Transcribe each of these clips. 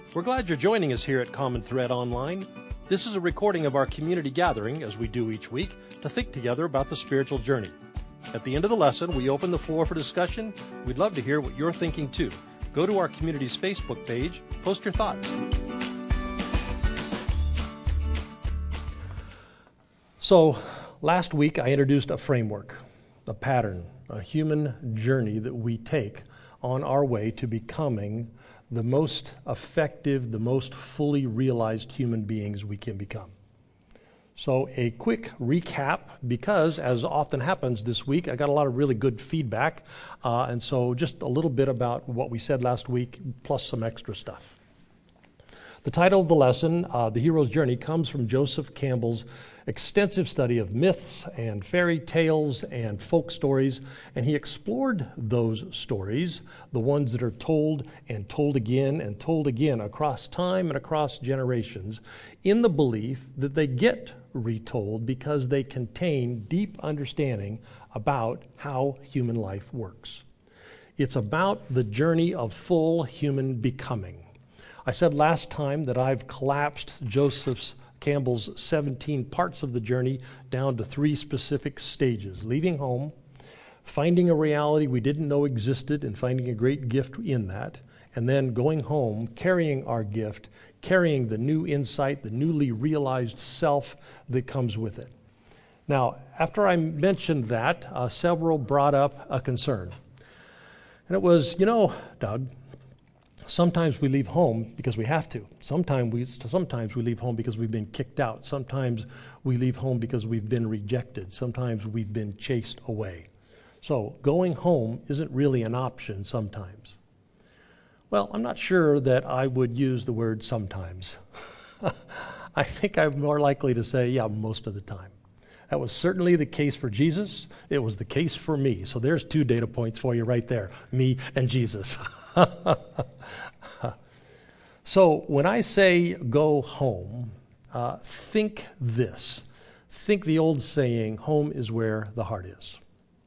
We're glad you're joining us here at Common Thread Online. This is a recording of our community gathering, as we do each week, to think together about the spiritual journey. At the end of the lesson, we open the floor for discussion. We'd love to hear what you're thinking too. Go to our community's Facebook page, post your thoughts. So, last week I introduced a framework, a pattern, a human journey that we take on our way to becoming the most effective, the most fully realized human beings we can become. So a quick recap, because as often happens this week, I got a lot of really good feedback, and so just a little bit about what we said last week, plus some extra stuff. The title of the lesson, The Hero's Journey, comes from Joseph Campbell's extensive study of myths and fairy tales and folk stories, and he explored those stories, the ones that are told again and told again across time and across generations, in the belief that they get retold because they contain deep understanding about how human life works. It's about the journey of full human becoming. I said last time that I've collapsed Joseph Campbell's 17 parts of the journey down to 3 specific stages: leaving home, finding a reality we didn't know existed and finding a great gift in that, and then going home, carrying our gift, carrying the new insight, the newly realized self that comes with it. Now, after I mentioned that, several brought up a concern. And it was, Doug, sometimes we leave home because we have to. Sometimes we leave home because we've been kicked out. Sometimes we leave home because we've been rejected. Sometimes we've been chased away. So going home isn't really an option sometimes. Well, I'm not sure that I would use the word sometimes. I think I'm more likely to say, most of the time. That was certainly the case for Jesus. It was the case for me. So there's 2 data points for you right there, me and Jesus. So when I say go home, think this. Think the old saying, home is where the heart is.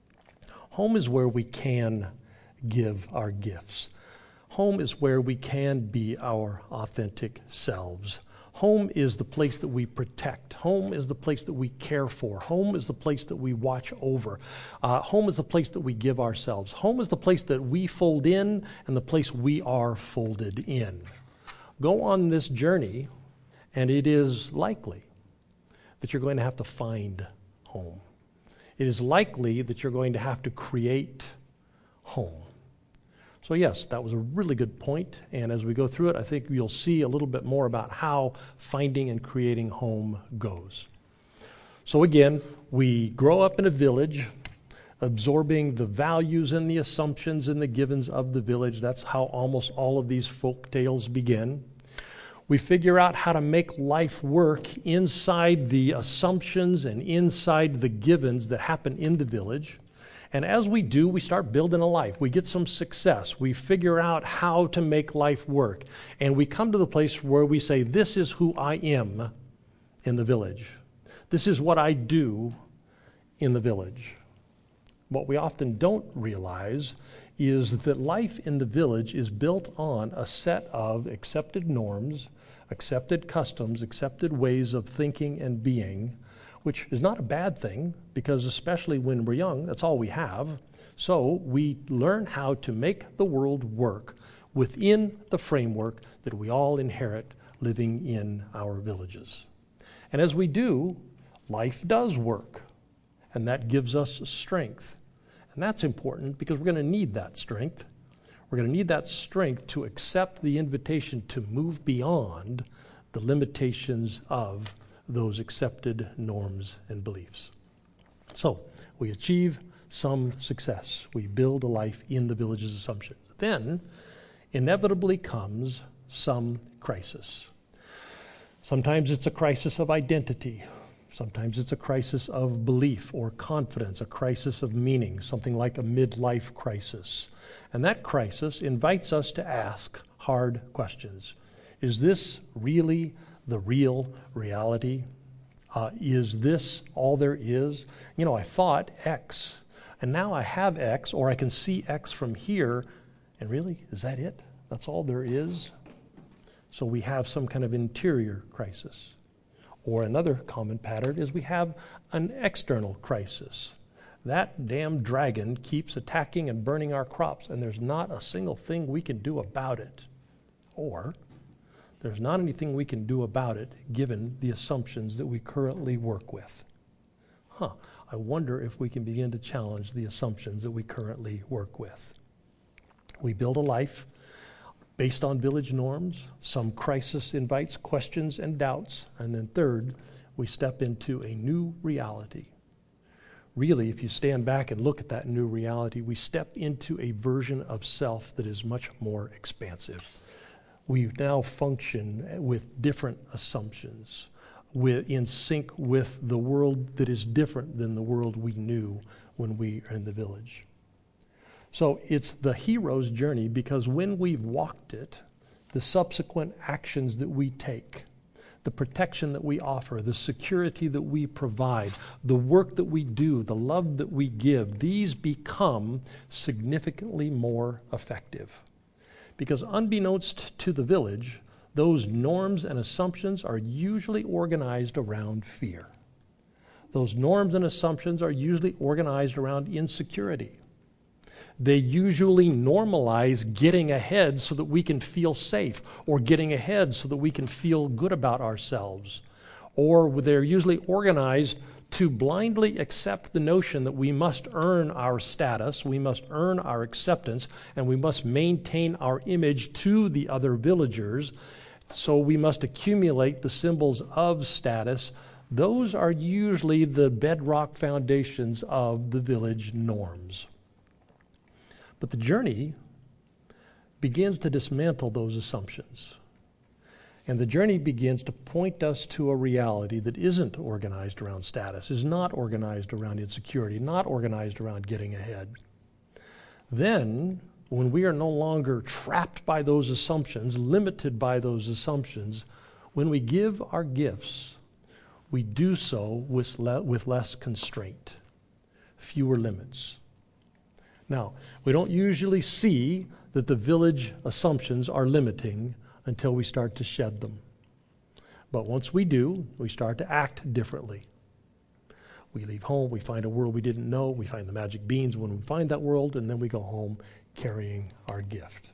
Home is where we can give our gifts. Home is where we can be our authentic selves. Home is the place that we protect. Home is the place that we care for. Home is the place that we watch over. Home is the place that we give ourselves. Home is the place that we fold in and the place we are folded in. Go on this journey, and it is likely that you're going to have to find home. It is likely that you're going to have to create home. So yes, that was a really good point, and as we go through it, I think you'll see a little bit more about how finding and creating home goes. So again, we grow up in a village, absorbing the values and the assumptions and the givens of the village. That's how almost all of these folk tales begin. We figure out how to make life work inside the assumptions and inside the givens that happen in the village. And as we do, we start building a life. We get some success. We figure out how to make life work. And we come to the place where we say, this is who I am in the village. This is what I do in the village. What we often don't realize is that life in the village is built on a set of accepted norms, accepted customs, accepted ways of thinking and being, which is not a bad thing, because especially when we're young, that's all we have. So we learn how to make the world work within the framework that we all inherit living in our villages. And as we do, life does work, and that gives us strength. And that's important because we're going to need that strength. We're going to need that strength to accept the invitation to move beyond the limitations of those accepted norms and beliefs. So we achieve some success. We build a life in the village's assumption. Then inevitably comes some crisis. Sometimes it's a crisis of identity. Sometimes it's a crisis of belief or confidence, a crisis of meaning, something like a midlife crisis. And that crisis invites us to ask hard questions. Is this really the real reality? Is this all there is? I thought X, and now I have X, or I can see X from here, and really, is that it? That's all there is? So we have some kind of interior crisis. Or another common pattern is we have an external crisis. That damn dragon keeps attacking and burning our crops, and there's not a single thing we can do about it. Or there's not anything we can do about it given the assumptions that we currently work with. I wonder if we can begin to challenge the assumptions that we currently work with. We build a life based on village norms. Some crisis invites questions and doubts. And then third, we step into a new reality. Really, if you stand back and look at that new reality, we step into a version of self that is much more expansive. We now function with different assumptions, in sync with the world that is different than the world we knew when we are in the village. So it's the hero's journey because when we've walked it, the subsequent actions that we take, the protection that we offer, the security that we provide, the work that we do, the love that we give, these become significantly more effective. Because unbeknownst to the village, those norms and assumptions are usually organized around fear. Those norms and assumptions are usually organized around insecurity. They usually normalize getting ahead so that we can feel safe, or getting ahead so that we can feel good about ourselves. Or they're usually organized to blindly accept the notion that we must earn our status, we must earn our acceptance, and we must maintain our image to the other villagers. So we must accumulate the symbols of status. Those are usually the bedrock foundations of the village norms. But the journey begins to dismantle those assumptions. And the journey begins to point us to a reality that isn't organized around status, is not organized around insecurity, not organized around getting ahead. Then, when we are no longer trapped by those assumptions, limited by those assumptions, when we give our gifts, we do so with less constraint, fewer limits. Now, we don't usually see that the village assumptions are limiting until we start to shed them. But once we do, we start to act differently. We leave home, we find a world we didn't know, we find the magic beans when we find that world, and then we go home carrying our gift.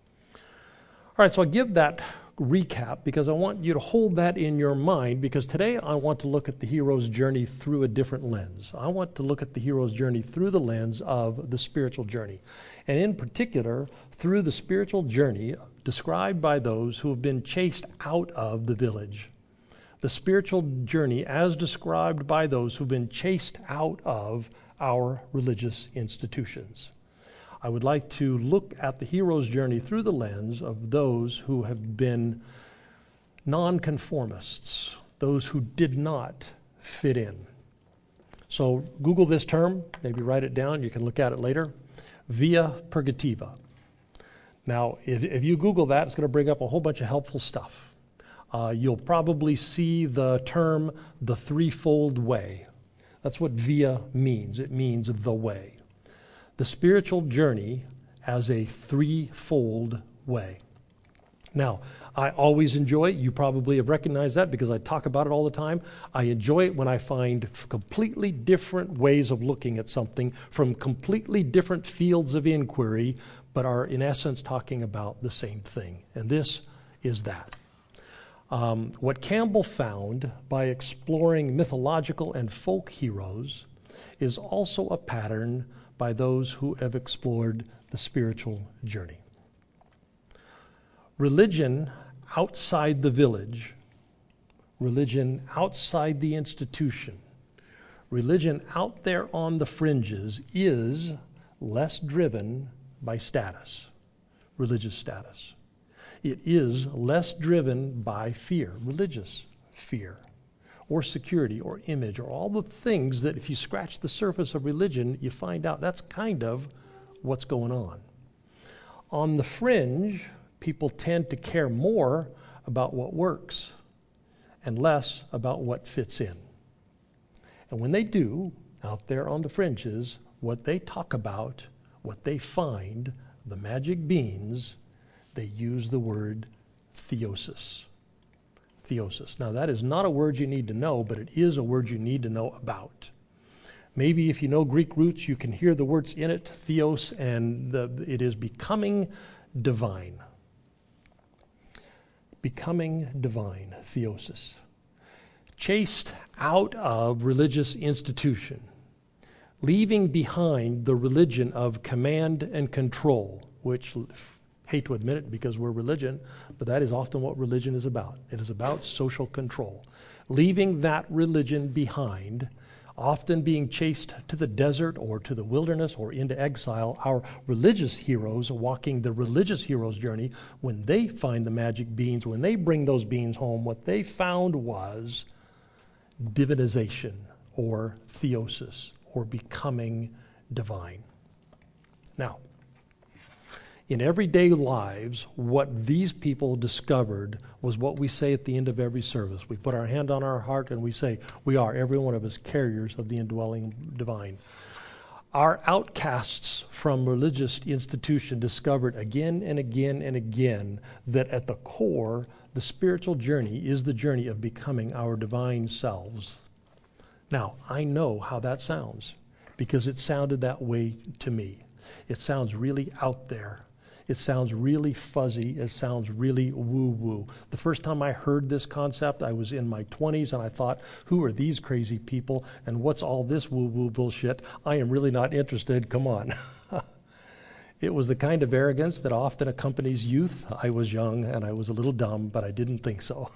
All right, so I give that recap because I want you to hold that in your mind, because today I want to look at the hero's journey through a different lens. I want to look at the hero's journey through the lens of the spiritual journey, and in particular through the spiritual journey described by those who have been chased out of the village. The spiritual journey as described by those who've been chased out of our religious institutions. I would like to look at the hero's journey through the lens of those who have been nonconformists, those who did not fit in. So Google this term, maybe write it down, you can look at it later. Via purgativa. Now, if you Google that, it's going to bring up a whole bunch of helpful stuff. You'll probably see the term the threefold way. That's what via means. It means the way. The spiritual journey as a threefold way. Now, I always enjoy it. You probably have recognized that because I talk about it all the time. I enjoy it when I find completely different ways of looking at something from completely different fields of inquiry, but are in essence talking about the same thing. And this is that. What Campbell found by exploring mythological and folk heroes is also a pattern by those who have explored the spiritual journey. Religion outside the village, religion outside the institution, religion out there on the fringes is less driven by status, religious status. It is less driven by fear, religious fear, or security, or image, or all the things that if you scratch the surface of religion, you find out that's kind of what's going on. On the fringe, people tend to care more about what works and less about what fits in. And when they do, out there on the fringes, what they talk about, what they find, the magic beans, they use the word theosis. Theosis. Now, that is not a word you need to know, but it is a word you need to know about. Maybe if you know Greek roots, you can hear the words in it, theos, and it is becoming divine. Becoming divine, theosis. Chased out of religious institution, leaving behind the religion of command and control, which, hate to admit it because we're religion, but that is often what religion is about. It is about social control. Leaving that religion behind, often being chased to the desert or to the wilderness or into exile, our religious heroes walking the religious hero's journey, when they find the magic beans, when they bring those beans home, what they found was divinization or theosis or becoming divine. Now, in everyday lives, what these people discovered was what we say at the end of every service. We put our hand on our heart and we say, we are, every one of us, carriers of the indwelling divine. Our outcasts from religious institution discovered again and again and again that at the core, the spiritual journey is the journey of becoming our divine selves. Now, I know how that sounds because it sounded that way to me. It sounds really out there. It sounds really fuzzy. It sounds really woo-woo. The first time I heard this concept, I was in my 20s, and I thought, who are these crazy people, and what's all this woo-woo bullshit? I am really not interested. Come on. It was the kind of arrogance that often accompanies youth. I was young, and I was a little dumb, but I didn't think so.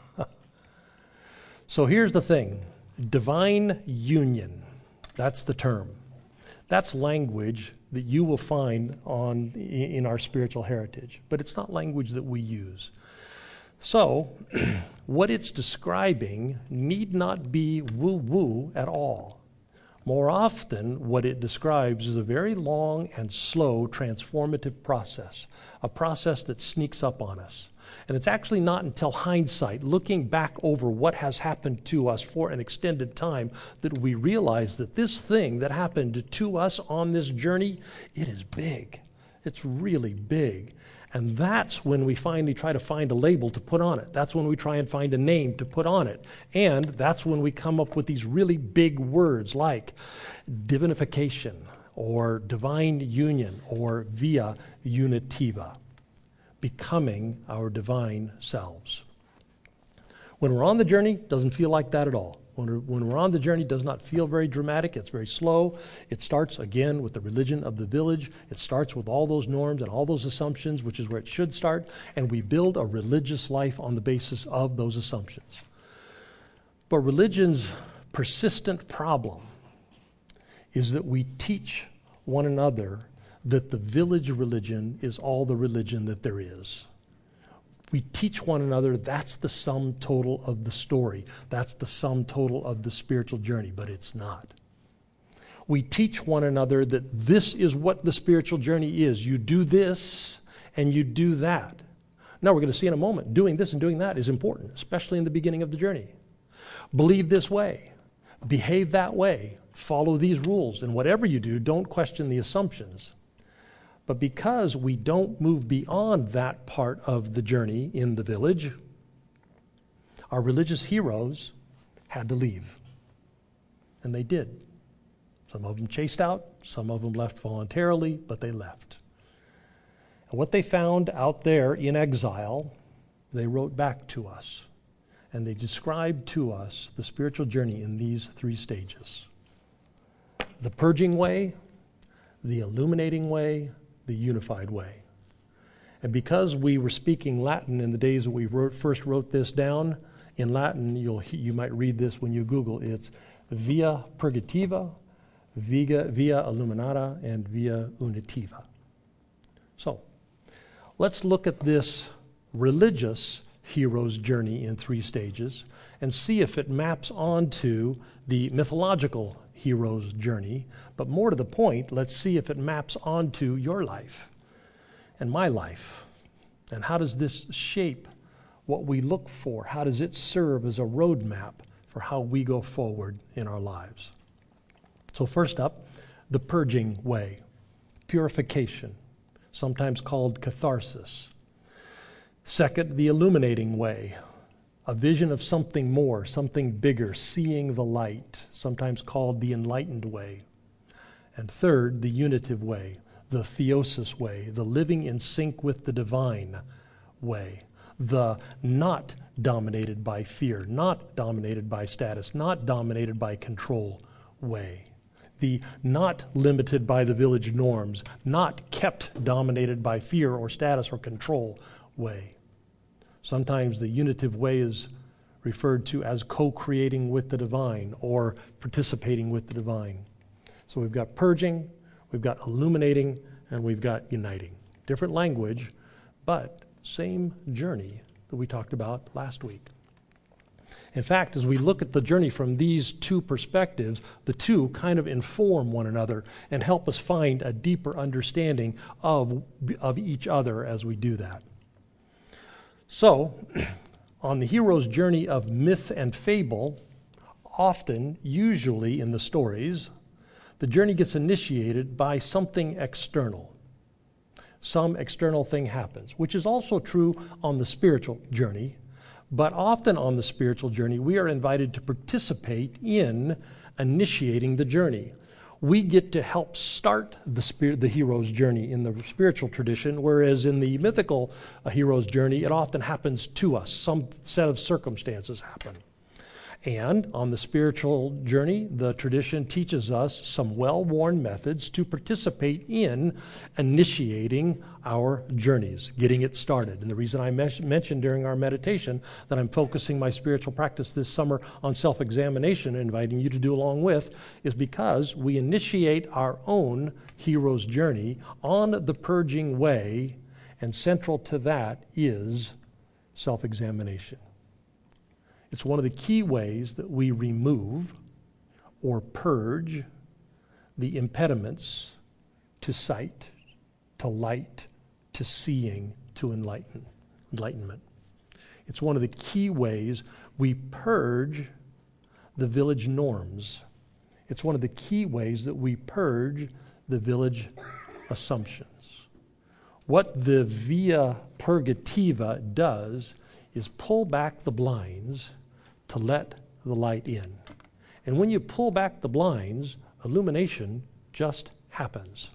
So here's the thing. Divine union. That's the term. That's language that you will find in our spiritual heritage, but it's not language that we use. So, what it's describing need not be woo-woo at all. More often, what it describes is a very long and slow transformative process, a process that sneaks up on us. And it's actually not until hindsight, looking back over what has happened to us for an extended time, that we realize that this thing that happened to us on this journey, it is big. It's really big. And that's when we finally try to find a label to put on it. That's when we try and find a name to put on it. And that's when we come up with these really big words like divinification or divine union or via unitiva. Becoming our divine selves. When we're on the journey, it doesn't feel like that at all. When we're on the journey, it does not feel very dramatic. It's very slow. It starts, again, with the religion of the village. It starts with all those norms and all those assumptions, which is where it should start, and we build a religious life on the basis of those assumptions. But religion's persistent problem is that we teach one another that the village religion is all the religion that there is. We teach one another that's the sum total of the story. That's the sum total of the spiritual journey, but it's not. We teach one another that this is what the spiritual journey is. You do this and you do that. Now we're going to see in a moment, doing this and doing that is important, especially in the beginning of the journey. Believe this way. Behave that way. Follow these rules. And whatever you do, don't question the assumptions. But because we don't move beyond that part of the journey in the village, our religious heroes had to leave. And they did. Some of them chased out, some of them left voluntarily, but they left. And what they found out there in exile, they wrote back to us. And they described to us the spiritual journey in these three stages. The purging way, the illuminating way, the unified way. And because we were speaking Latin in the days that we first wrote this down, in Latin, you might read this when you Google, it's via purgativa, via illuminata, and via unitiva. So, let's look at this religious hero's journey in three stages and see if it maps onto the mythological hero's journey. But more to the point, let's see if it maps onto your life and my life. And how does this shape what we look for? How does it serve as a roadmap for how we go forward in our lives? So first up, the purging way, purification, sometimes called catharsis. Second, the illuminating way, a vision of something more, something bigger, seeing the light, sometimes called the enlightened way. And third, the unitive way, the theosis way, the living in sync with the divine way, the not dominated by fear, not dominated by status, not dominated by control way, the not limited by the village norms, not kept dominated by fear or status or control way. Sometimes the unitive way is referred to as co-creating with the divine or participating with the divine. So we've got purging, we've got illuminating, and we've got uniting. Different language, but same journey that we talked about last week. In fact, as we look at the journey from these two perspectives, the two kind of inform one another and help us find a deeper understanding of each other as we do that. So, on the hero's journey of myth and fable, often, usually in the stories, the journey gets initiated by something external. Some external thing happens, which is also true on the spiritual journey. But often on the spiritual journey, we are invited to participate in initiating the journey. We get to help start the hero's journey in the spiritual tradition, whereas in the mythical hero's journey, it often happens to us. Some set of circumstances happen. And on the spiritual journey, the tradition teaches us some well-worn methods to participate in initiating our journeys, getting it started. And the reason I mentioned during our meditation that I'm focusing my spiritual practice this summer on self-examination and inviting you to do along with is because we initiate our own hero's journey on the purging way, and central to that is self-examination. It's one of the key ways that we remove or purge the impediments to sight, to light, to seeing, to enlightenment. It's one of the key ways we purge the village norms. It's one of the key ways that we purge the village assumptions. What the via purgativa does is pull back the blinds to let the light in. And when you pull back the blinds, illumination just happens.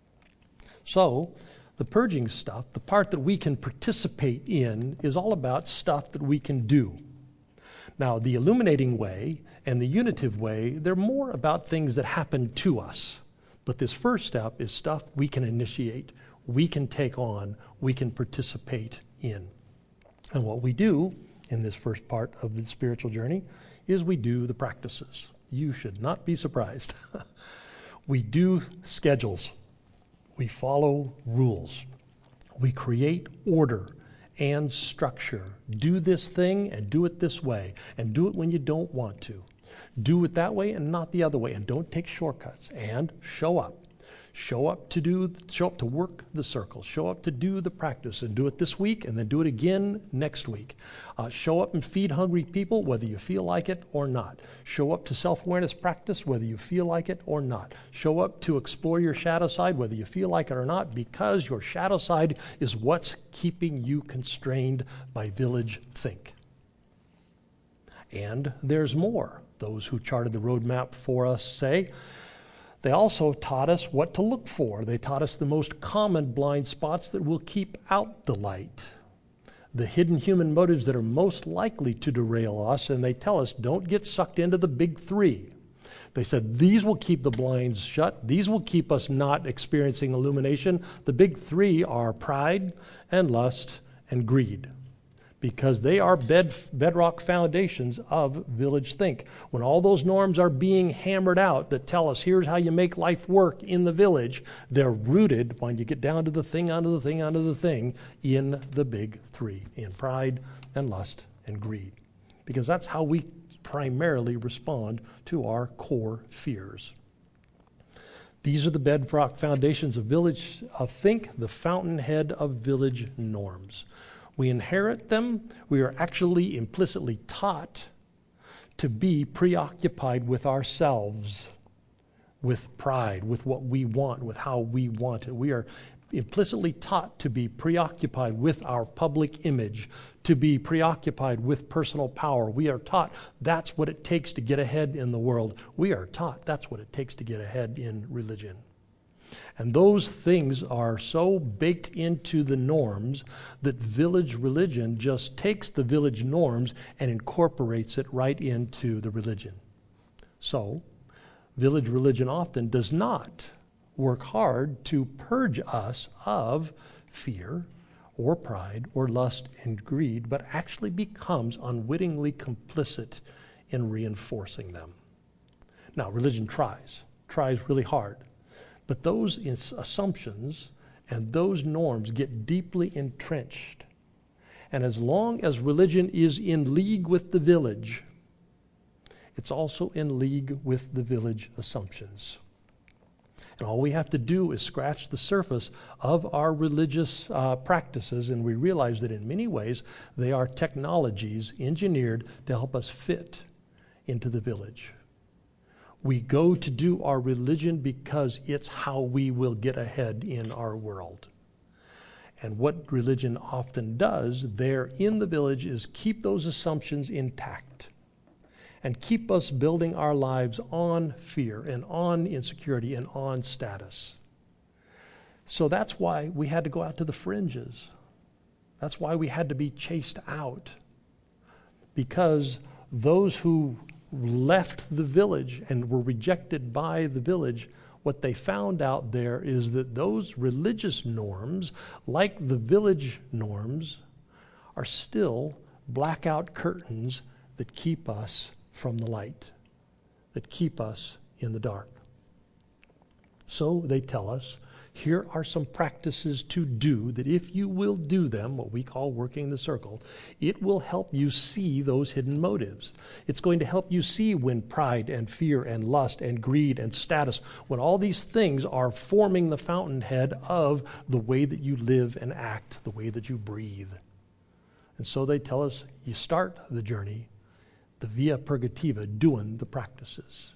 So, the purging stuff, the part that we can participate in, is all about stuff that we can do. Now, the illuminating way and the unitive way, they're more about things that happen to us. But this first step is stuff we can initiate, we can take on, we can participate in. And what we do in this first part of the spiritual journey is we do the practices. You should not be surprised. We do schedules. We follow rules. We create order and structure. Do this thing and do it this way, and do it when you don't want to. Do it that way and not the other way, and don't take shortcuts, and show up. Show up to work the circle. Show up to do the practice and do it this week and then do it again next week. Show up and feed hungry people whether you feel like it or not. Show up to self-awareness practice whether you feel like it or not. Show up to explore your shadow side whether you feel like it or not, because your shadow side is what's keeping you constrained by village think. And there's more. Those who charted the roadmap for us say, they also taught us what to look for. They taught us the most common blind spots that will keep out the light, the hidden human motives that are most likely to derail us, and they tell us don't get sucked into the big three. They said these will keep the blinds shut. These will keep us not experiencing illumination. The big three are pride and lust and greed, because they are bedrock foundations of village think. When all those norms are being hammered out that tell us here's how you make life work in the village, they're rooted, when you get down to the thing, onto the thing, onto the thing, in the big three, in pride and lust and greed. Because that's how we primarily respond to our core fears. These are the bedrock foundations of village think, the fountainhead of village norms. We inherit them. We are actually implicitly taught to be preoccupied with ourselves, with pride, with what we want, with how we want it. We are implicitly taught to be preoccupied with our public image, to be preoccupied with personal power. We are taught that's what it takes to get ahead in the world. We are taught that's what it takes to get ahead in religion. And those things are so baked into the norms that village religion just takes the village norms and incorporates it right into the religion. So, village religion often does not work hard to purge us of fear or pride or lust and greed, but actually becomes unwittingly complicit in reinforcing them. Now, religion tries really hard, but those assumptions and those norms get deeply entrenched. And as long as religion is in league with the village, it's also in league with the village assumptions. And all we have to do is scratch the surface of our religious practices, and we realize that in many ways they are technologies engineered to help us fit into the village. We go to do our religion because it's how we will get ahead in our world. And what religion often does there in the village is keep those assumptions intact and keep us building our lives on fear and on insecurity and on status. So that's why we had to go out to the fringes. That's why we had to be chased out. Because those who left the village and were rejected by the village, what they found out there is that those religious norms, like the village norms, are still blackout curtains that keep us from the light, that keep us in the dark. So they tell us, here are some practices to do that if you will do them, what we call working the circle, it will help you see those hidden motives. It's going to help you see when pride and fear and lust and greed and status, when all these things are forming the fountainhead of the way that you live and act, the way that you breathe. And so they tell us, you start the journey, the via purgativa, doing the practices.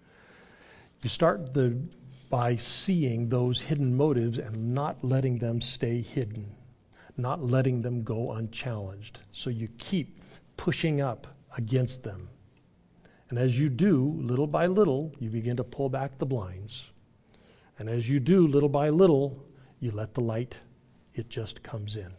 You start by seeing those hidden motives and not letting them stay hidden, not letting them go unchallenged. So you keep pushing up against them. And as you do, little by little, you begin to pull back the blinds. And as you do, little by little, you let the light, it just comes in.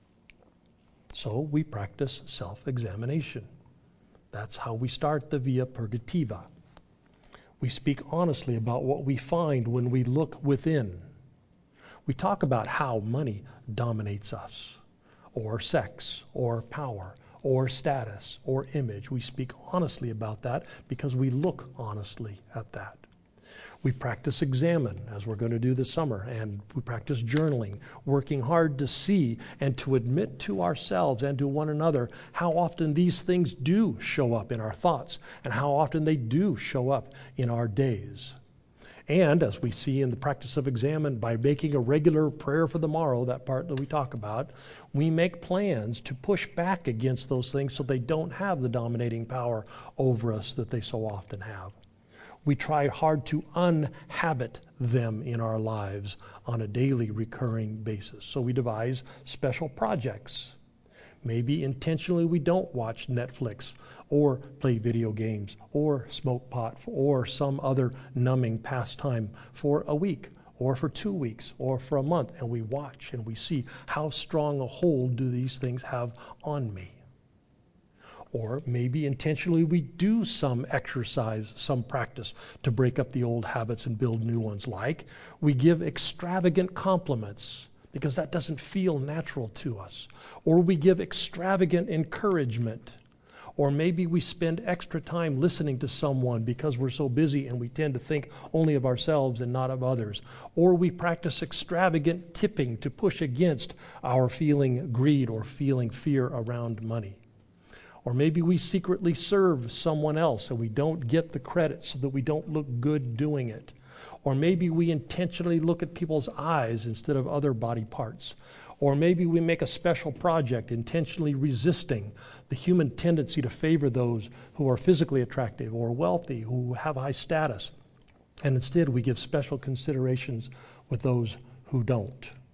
So we practice self-examination. That's how we start the via purgativa. We speak honestly about what we find when we look within. We talk about how money dominates us, or sex, or power, or status, or image. We speak honestly about that because we look honestly at that. We practice examine, as we're going to do this summer, and we practice journaling, working hard to see and to admit to ourselves and to one another how often these things do show up in our thoughts and how often they do show up in our days. And as we see in the practice of examine, by making a regular prayer for the morrow, that part that we talk about, we make plans to push back against those things so they don't have the dominating power over us that they so often have. We try hard to unhabit them in our lives on a daily recurring basis. So we devise special projects. Maybe intentionally we don't watch Netflix or play video games or smoke pot or some other numbing pastime for a week or for 2 weeks or for a month, and we watch and we see how strong a hold do these things have on me. Or maybe intentionally we do some exercise, some practice to break up the old habits and build new ones. Like we give extravagant compliments because that doesn't feel natural to us. Or we give extravagant encouragement. Or maybe we spend extra time listening to someone because we're so busy and we tend to think only of ourselves and not of others. Or we practice extravagant tipping to push against our feeling greed or feeling fear around money. Or maybe we secretly serve someone else and we don't get the credit so that we don't look good doing it. Or maybe we intentionally look at people's eyes instead of other body parts. Or maybe we make a special project intentionally resisting the human tendency to favor those who are physically attractive or wealthy, who have high status. And instead we give special considerations with those who don't.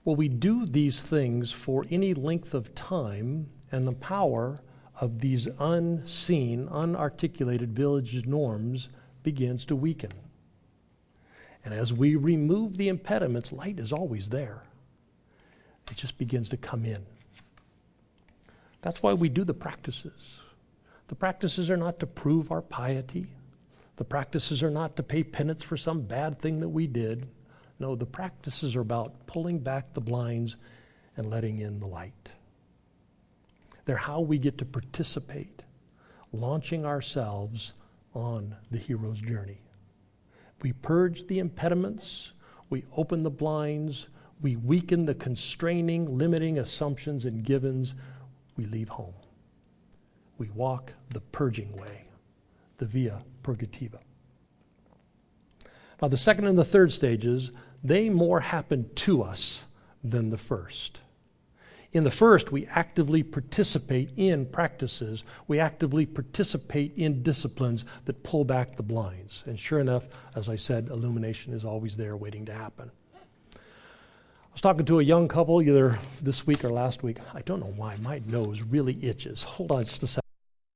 Well, we do these things for any length of time, and the power of these unseen, unarticulated village norms begins to weaken. And as we remove the impediments, light is always there. It just begins to come in. That's why we do the practices. The practices are not to prove our piety. The practices are not to pay penance for some bad thing that we did. No, the practices are about pulling back the blinds and letting in the light. They're how we get to participate, launching ourselves on the hero's journey. We purge the impediments, we open the blinds, we weaken the constraining, limiting assumptions and givens, we leave home. We walk the purging way, the via purgativa. Now, the second and the third stages, they more happen to us than the first. In the first, we actively participate in practices. We actively participate in disciplines that pull back the blinds. And sure enough, as I said, illumination is always there waiting to happen. I was talking to a young couple either this week or last week. I don't know why. My nose really itches. Hold on just a second.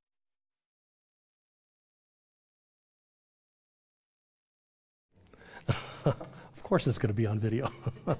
Of course it's going to be on video.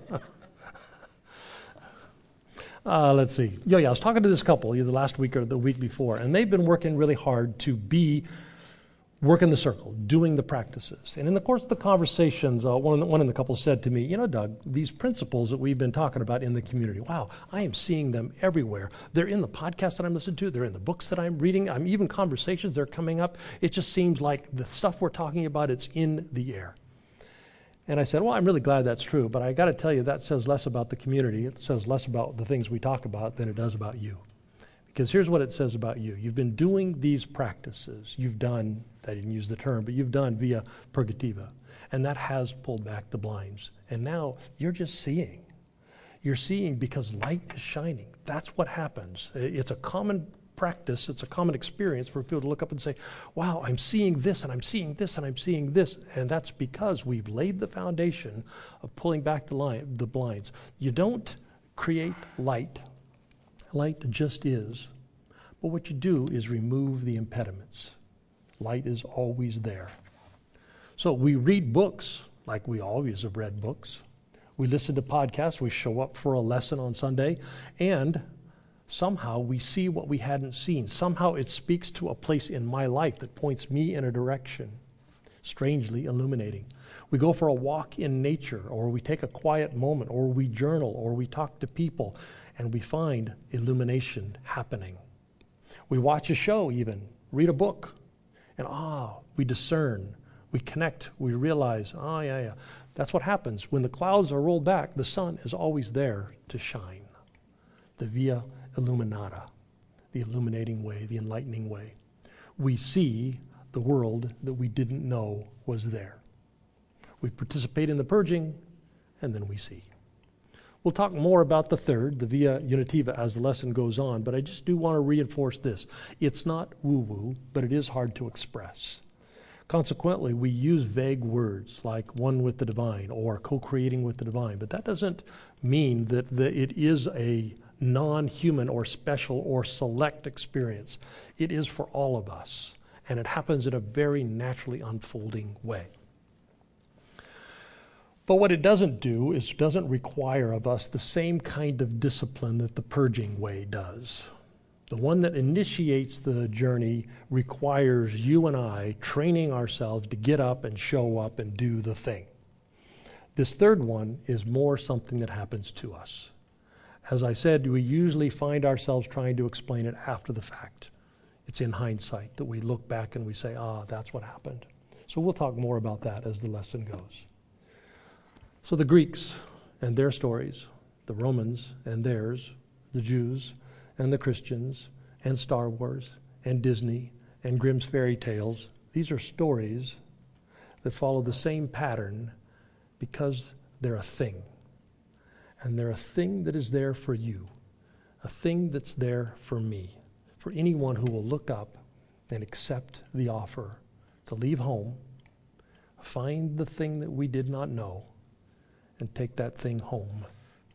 Let's see. I was talking to this couple either last week or the week before, and they've been working really hard to be working the circle, doing the practices. And in the course of the conversations, one of the couples said to me, Doug, these principles that we've been talking about in the community, wow, I am seeing them everywhere. They're in the podcast that I'm listening to. They're in the books that I'm reading. I'm even conversations that are coming up. It just seems like the stuff we're talking about, it's in the air. And I said, well, I'm really glad that's true, but I got to tell you, that says less about the community. It says less about the things we talk about than it does about you. Because here's what it says about you. You've been doing these practices. You've done, I didn't use the term, but you've done via purgativa. And that has pulled back the blinds. And now you're just seeing. You're seeing because light is shining. That's what happens. It's a common practice, it's a common experience for people to look up and say, wow, I'm seeing this and I'm seeing this and I'm seeing this. And that's because we've laid the foundation of pulling back the blinds. You don't create light. Light just is. But what you do is remove the impediments. Light is always there. So we read books like we always have read books. We listen to podcasts. We show up for a lesson on Sunday. And somehow we see what we hadn't seen. Somehow it speaks to a place in my life that points me in a direction, strangely illuminating. We go for a walk in nature, or we take a quiet moment, or we journal, or we talk to people, and we find illumination happening. We watch a show even, read a book, and we discern, we connect, we realize, that's what happens. When the clouds are rolled back, the sun is always there to shine. The via illuminata, the illuminating way, the enlightening way. We see the world that we didn't know was there. We participate in the purging, and then we see. We'll talk more about the third, the via unitiva, as the lesson goes on, but I just do want to reinforce this. It's not woo-woo, but it is hard to express. Consequently, we use vague words like one with the divine or co-creating with the divine, but that doesn't mean that it is a non-human or special or select experience. It is for all of us, and it happens in a very naturally unfolding way. But what it doesn't do is doesn't require of us the same kind of discipline that the purging way does. The one that initiates the journey requires you and I training ourselves to get up and show up and do the thing. This third one is more something that happens to us. As I said, we usually find ourselves trying to explain it after the fact. It's in hindsight that we look back and we say, that's what happened. So we'll talk more about that as the lesson goes. So the Greeks and their stories, the Romans and theirs, the Jews and the Christians, and Star Wars and Disney and Grimm's fairy tales, these are stories that follow the same pattern because they're a thing. And they're a thing that is there for you, a thing that's there for me, for anyone who will look up and accept the offer to leave home, find the thing that we did not know, and take that thing home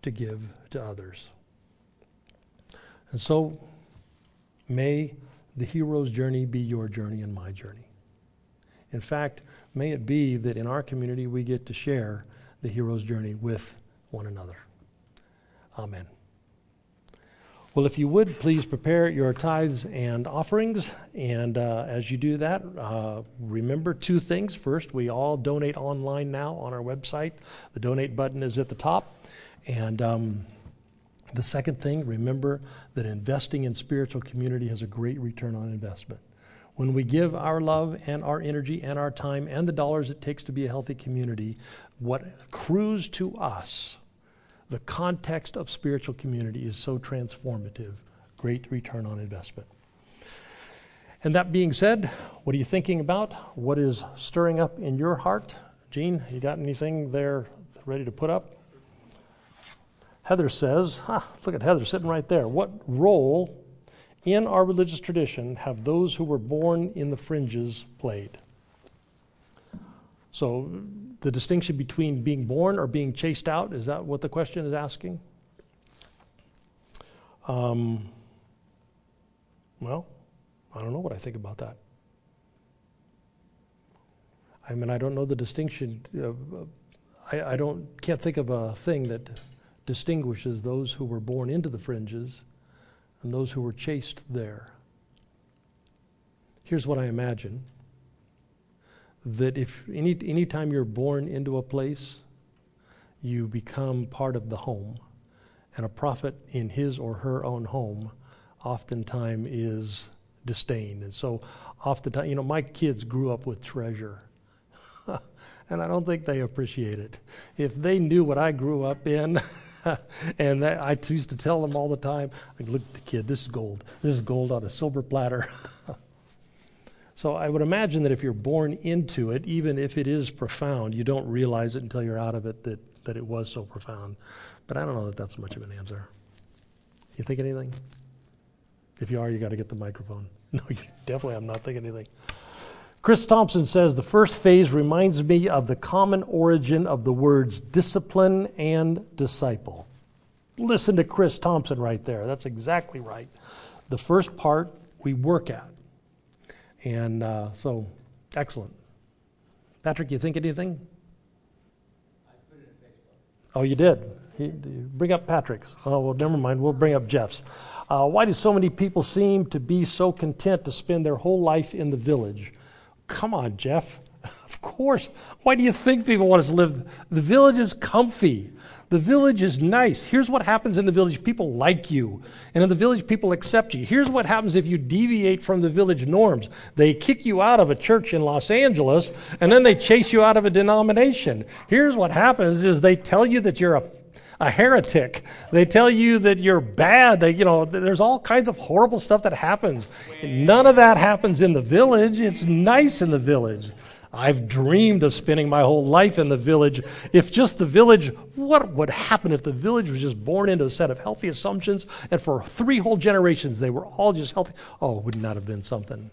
to give to others. And so, may the hero's journey be your journey and my journey. In fact, may it be that in our community we get to share the hero's journey with one another. Amen. Well, if you would, please prepare your tithes and offerings. And as you do that, remember two things. First, we all donate online now on our website. The donate button is at the top. And the second thing, remember that investing in spiritual community has a great return on investment. When we give our love and our energy and our time and the dollars it takes to be a healthy community, what accrues to us, the context of spiritual community, is so transformative. Great return on investment. And that being said, what are you thinking about? What is stirring up in your heart? Gene, you got anything there ready to put up? Heather says, look at Heather sitting right there. What role in our religious tradition have those who were born in the fringes played? So the distinction between being born or being chased out, is that what the question is asking? Well, I don't know what I think about that. I mean, I don't know the distinction. I can't think of a thing that distinguishes those who were born into the fringes and those who were chased there. Here's what I imagine. That if any time you're born into a place, you become part of the home. And a prophet in his or her own home oftentimes is disdained. And so oftentimes, my kids grew up with treasure. And I don't think they appreciate it. If they knew what I grew up in, and I used to tell them all the time, like, look at the kid, this is gold. This is gold on a silver platter. So I would imagine that if you're born into it, even if it is profound, you don't realize it until you're out of it that it was so profound. But I don't know that that's much of an answer. You think anything? If you are, you got to get the microphone. No, you definitely I'm not thinking anything. Chris Thompson says, the first phase reminds me of the common origin of the words discipline and disciple. Listen to Chris Thompson right there. That's exactly right. The first part we work at. And so, excellent. Patrick, you think anything? I put it in Facebook. Oh, you did? Bring up Patrick's. Oh, well, never mind. We'll bring up Jeff's. Why do so many people seem to be so content to spend their whole life in the village? Come on, Jeff. Of course. Why do you think people want us to live? The village is comfy. The village is nice. Here's what happens in the village. People like you. And in the village, people accept you. Here's what happens if you deviate from the village norms. They kick you out of a church in Los Angeles, and then they chase you out of a denomination. Here's what happens is they tell you that you're a heretic. They tell you that you're bad. There's all kinds of horrible stuff that happens. None of that happens in the village. It's nice in the village. I've dreamed of spending my whole life in the village. If just the village, what would happen if the village was just born into a set of healthy assumptions and for 3 whole generations they were all just healthy? Oh, would not have been something.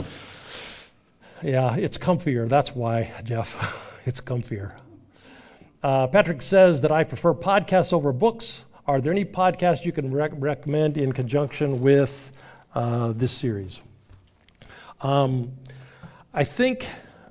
Yeah, it's comfier. That's why, Jeff. It's comfier. Patrick says that I prefer podcasts over books. Are there any podcasts you can recommend in conjunction with this series? I think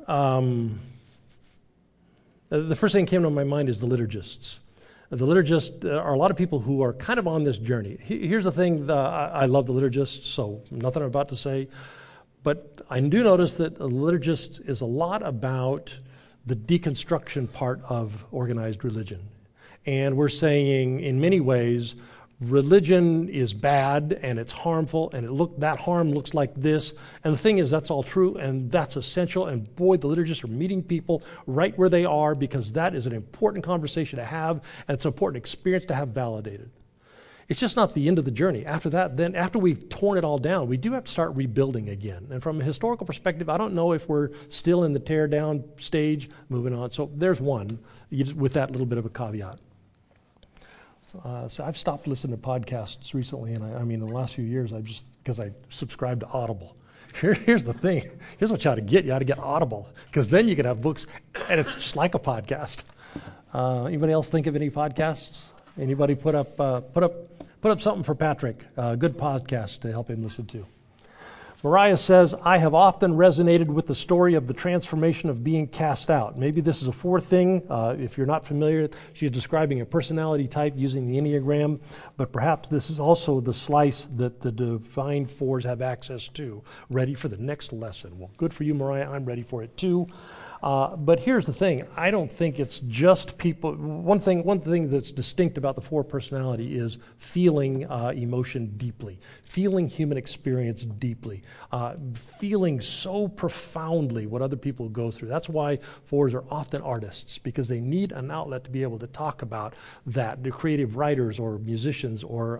the first thing that came to my mind is the liturgists. The liturgists are a lot of people who are kind of on this journey. Here's the thing, I love the liturgists, so nothing I'm about to say, but I do notice that the liturgist is a lot about the deconstruction part of organized religion. And we're saying, in many ways, religion is bad and it's harmful, and that harm looks like this. And the thing is, that's all true, and that's essential. And boy, the liturgists are meeting people right where they are, because that is an important conversation to have, and it's an important experience to have validated. It's just not the end of the journey. After that, then after we've torn it all down, we do have to start rebuilding again. And from a historical perspective, I don't know if we're still in the tear down stage, moving on. So there's one, with that little bit of a caveat. So I've stopped listening to podcasts recently, and I mean, in the last few years, because I subscribed to Audible. Here's the thing. Here's what you ought to get. You ought to get Audible, because then you can have books, and it's just like a podcast. Anybody else think of any podcasts Anybody put up something for Patrick? Good podcast to help him listen to. Mariah says, I have often resonated with the story of the transformation of being cast out. Maybe this is a fourth thing. If you're not familiar, she's describing a personality type using the Enneagram, but perhaps this is also the slice that the Divine Fours have access to. Ready for the next lesson. Well, good for you, Mariah. I'm ready for it too. But here's the thing. I don't think it's just people. One thing that's distinct about the four personality is feeling emotion deeply, feeling human experience deeply, feeling so profoundly what other people go through. That's why fours are often artists, because they need an outlet to be able to talk about that. They're creative writers or musicians or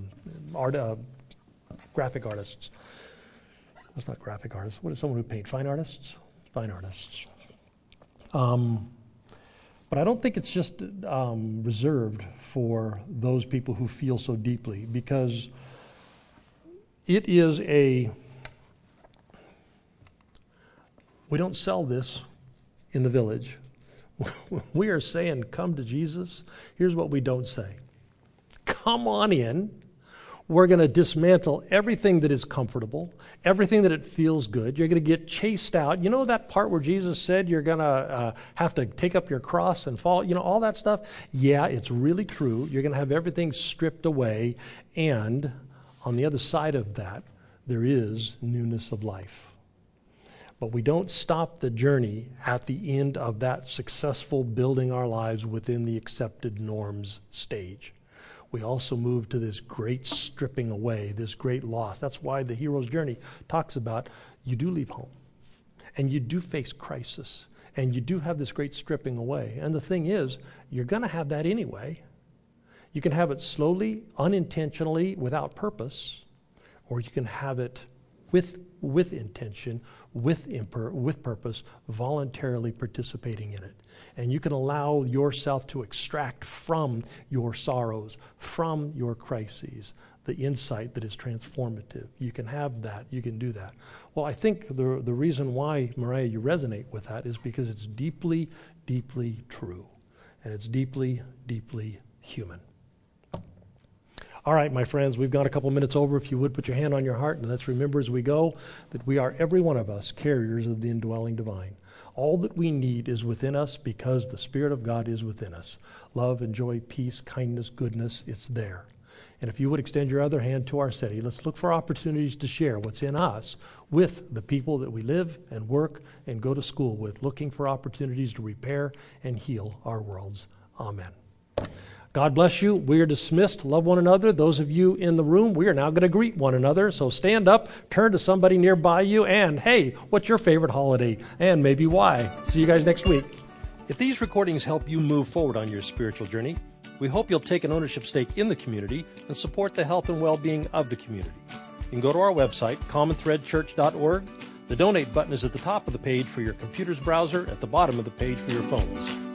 graphic artists. That's not graphic artists. What is someone who paints? Fine artists? Fine artists. But I don't think it's just reserved for those people who feel so deeply, because it is we don't sell this in the village. We are saying, come to Jesus. Here's what we don't say. Come on in. We're going to dismantle everything that is comfortable, everything that it feels good. You're going to get chased out. You know that part where Jesus said you're going to have to take up your cross and follow, all that stuff? Yeah, it's really true. You're going to have everything stripped away. And on the other side of that, there is newness of life. But we don't stop the journey at the end of that successful building our lives within the accepted norms stage. We also move to this great stripping away, this great loss. That's why the hero's journey talks about you do leave home, and you do face crisis, and you do have this great stripping away. And the thing is, you're going to have that anyway. You can have it slowly, unintentionally, without purpose, or you can have it with intention, with purpose, voluntarily participating in it. And you can allow yourself to extract from your sorrows, from your crises, the insight that is transformative. You can have that. You can do that. Well, I think the reason why, Mariah, you resonate with that is because it's deeply, deeply true. And it's deeply, deeply human. All right, my friends, we've got a couple minutes over. If you would put your hand on your heart, and let's remember as we go that we are, every one of us, carriers of the indwelling divine. All that we need is within us because the Spirit of God is within us. Love and joy, peace, kindness, goodness, it's there. And if you would extend your other hand to our city, let's look for opportunities to share what's in us with the people that we live and work and go to school with, looking for opportunities to repair and heal our worlds. Amen. God bless you. We are dismissed. Love one another. Those of you in the room, we are now going to greet one another. So stand up, turn to somebody nearby you, and hey, what's your favorite holiday? And maybe why? See you guys next week. If these recordings help you move forward on your spiritual journey, we hope you'll take an ownership stake in the community and support the health and well-being of the community. You can go to our website, commonthreadchurch.org. The donate button is at the top of the page for your computer's browser, at the bottom of the page for your phones.